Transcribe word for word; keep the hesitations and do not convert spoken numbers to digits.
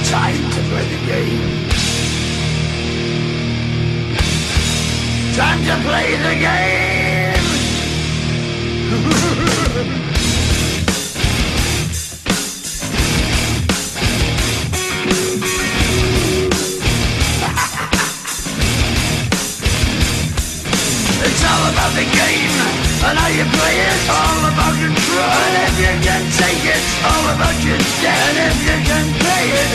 Time to play the game. Time to play the game. It's all about the game and how you play it. All about control. And if you can take it, all about your debt. And if you can pay it.